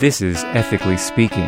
This is Ethically Speaking.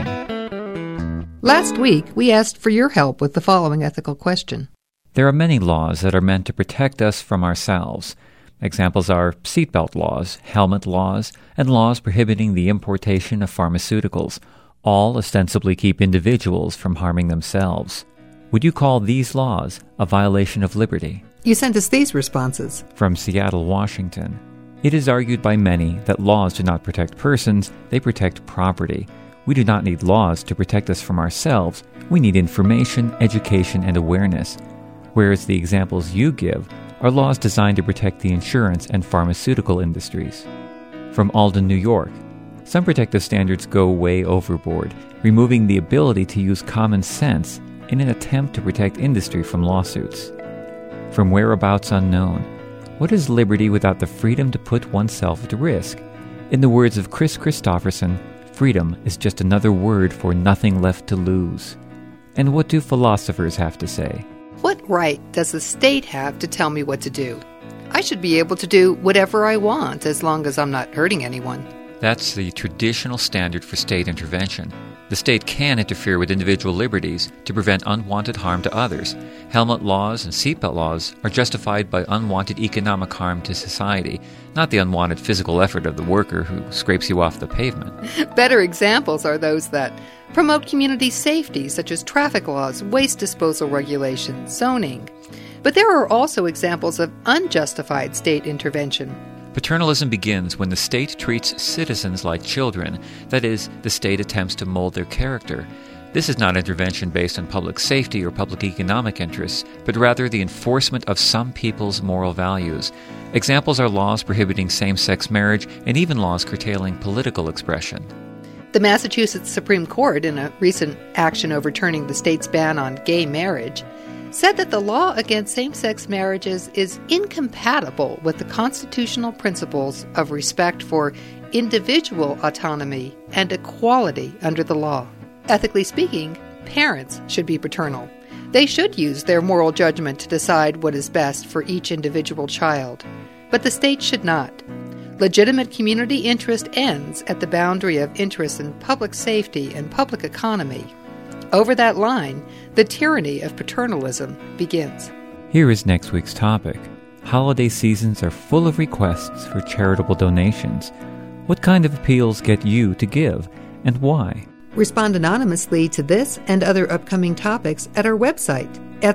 Last week, we asked for your help with the following ethical question. There are many laws that are meant to protect us from ourselves. Examples are seatbelt laws, helmet laws, and laws prohibiting the importation of pharmaceuticals. All ostensibly keep individuals from harming themselves. Would you call these laws a violation of liberty? You sent us these responses. From Seattle, Washington. It is argued by many that laws do not protect persons, they protect property. We do not need laws to protect us from ourselves. We need information, education, and awareness. Whereas the examples you give are laws designed to protect the insurance and pharmaceutical industries. From Alden, New York. Some protective standards go way overboard, removing the ability to use common sense in an attempt to protect industry from lawsuits. From Whereabouts Unknown. What is liberty without the freedom to put oneself at risk? In the words of Chris Christopherson, freedom is just another word for nothing left to lose. And what do philosophers have to say? What right does the state have to tell me what to do? I should be able to do whatever I want as long as I'm not hurting anyone. That's the traditional standard for state intervention. The state can interfere with individual liberties to prevent unwanted harm to others. Helmet laws and seatbelt laws are justified by unwanted economic harm to society, not the unwanted physical effort of the worker who scrapes you off the pavement. Better examples are those that promote community safety, such as traffic laws, waste disposal regulations, zoning. But there are also examples of unjustified state intervention. Paternalism begins when the state treats citizens like children. That is, the state attempts to mold their character. This is not intervention based on public safety or public economic interests, but rather the enforcement of some people's moral values. Examples are laws prohibiting same-sex marriage and even laws curtailing political expression. The Massachusetts Supreme Court, in a recent action overturning the state's ban on gay marriage, said that the law against same-sex marriages is incompatible with the constitutional principles of respect for individual autonomy and equality under the law. Ethically speaking, parents should be paternal. They should use their moral judgment to decide what is best for each individual child. But the state should not. Legitimate community interest ends at the boundary of interest in public safety and public economy. Over that line, the tyranny of paternalism begins. Here is next week's topic. Holiday seasons are full of requests for charitable donations. What kind of appeals get you to give, and why? Respond anonymously to this and other upcoming topics at our website,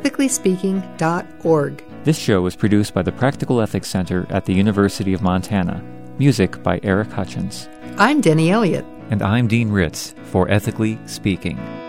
ethicallyspeaking.org. This show is produced by the Practical Ethics Center at the University of Montana. Music by Eric Hutchins. I'm Denny Elliott. And I'm Dean Ritz for Ethically Speaking.